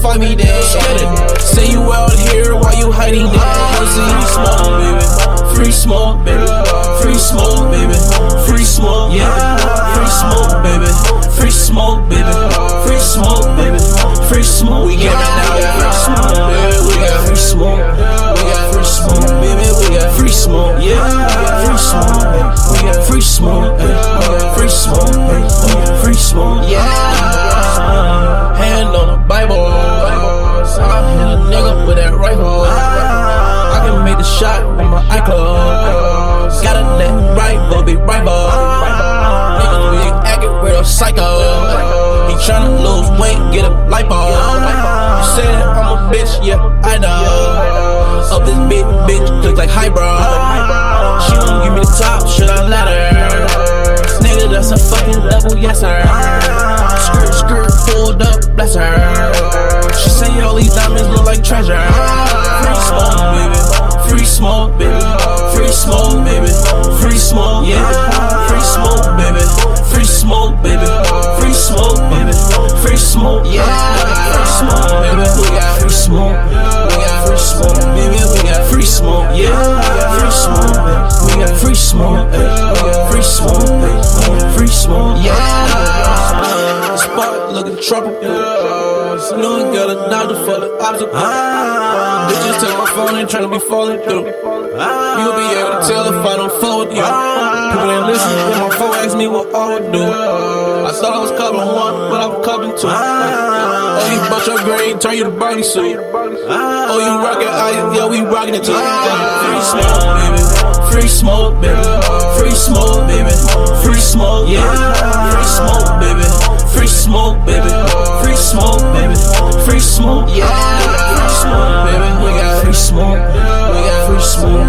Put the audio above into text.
find me then. Say you out here while you hiding then. Pussy smoke, baby. Free smoke, baby. Free smoke, baby. Free smoke, yeah. Free smoke, baby. Free smoke, baby. Free smoke, baby. Free smoke, we get it now. Free smoke, baby. We got free smoke. We got free smoke, baby. We got free smoke, yeah. Free smoke, we got free smoke, free smoke, free smoke, yeah. Hand on the Bible, I hit a nigga with that rifle. I can make the shot with my iCloud. Gotta let rival be rival. Niggas be acting real psycho. He tryna lose weight, get a lipo. You said I'm a bitch, yeah, I know. Up this big bitch, look like highbrow. She won't give me the top, should I let her? Nigga, that's a fucking double, yes sir. Skirt, skirt, pulled up, bless her. She say all these diamonds look like treasure. Free smoke, baby. Free smoke, baby. Free smoke, baby. Free smoke, yeah. Free smoke, baby. Free smoke, baby. Free smoke, baby. Free smoke, yeah. Free smoke, baby. We got free smoke. We got free smoke, baby. We got free smoke, yeah. Free smoke, baby. We got free smoke, baby. We got free smoke, baby. Free smoke, yeah. Spot looking tropical. You know you got a doctor for the obstacle. Bitches take my phone and tryna be falling through. You'll be able to tell if I don't fall with you. People ain't listen when my phone ask me what I would do. I thought I was covering one, but I'm covering two. Oh, you bought your grade, turn you to Barney suit. Oh, you rockin' ice, yeah, we rockin' it too. Free smoke, baby. Free smoke, baby. Free smoke, baby. Free smoke, yeah. Free smoke, baby. Free smoke, baby. Free smoke, baby. Free smoke, yeah. Free smoke, baby. We got free smoke. We got free smoke.